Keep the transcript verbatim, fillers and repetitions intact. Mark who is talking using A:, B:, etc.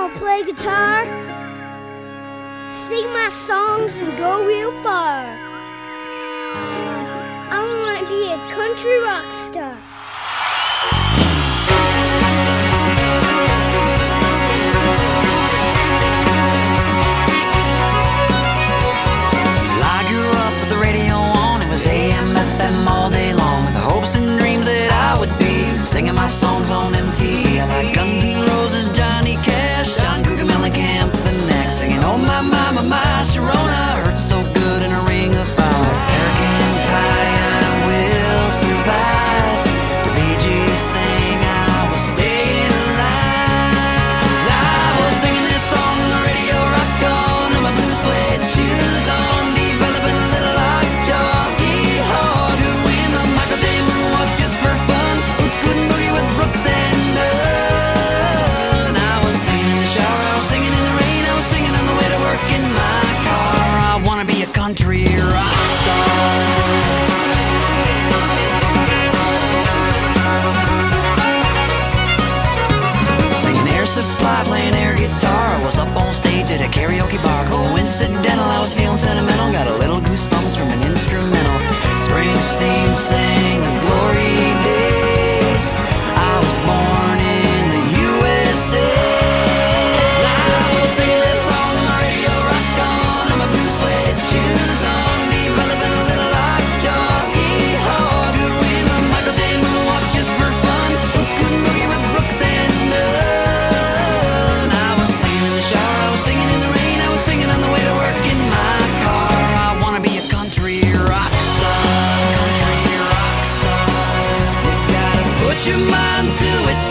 A: wanna play guitar, sing my songs and go real far. I wanna be a country rock star.
B: Well, I grew up with the radio on. It was A M F M all day long, with the hopes and dreams that I would be singing my songs on M T V. I like Guns N' Roses, Johnny Cash, John Cougar Mellencamp, the next, singing oh my, my, my, my, Sharona hurts so good in a ring of fire. American Pie, I will survive. The Bee Gees sang, I was staying alive. I was singing this song on the radio, rock on, and my blue suede shoes on, developing a little lockjaw. Yeehaw, doing the Michael J. moonwalk just for fun. Oops, couldn't boogie with Brooks and Dunn. I was singing in the shower, I was singing in the rain, I was singing on the way to work in my car. I wanna be a country rock star. Singing Air Supply, playing air guitar. I was up on stage at a karaoke bar. Coincidental, I was feeling sentimental. Got a little goosebumps from an instrumental. Springsteen sang the glory days. I was born in the U S A. I was singing this song on the radio, rock on, and my blue suede shoes on, developing a little lockjaw. Yeehaw, doing the Michael J. moonwalk just for fun. Oops, couldn't boogie with Brooks and Dunn. I was singing in the shower, I was singing in the rain, I was singing on the way to work in my car. I wanna be a country rock star, country rock star. You gotta put your mind to it.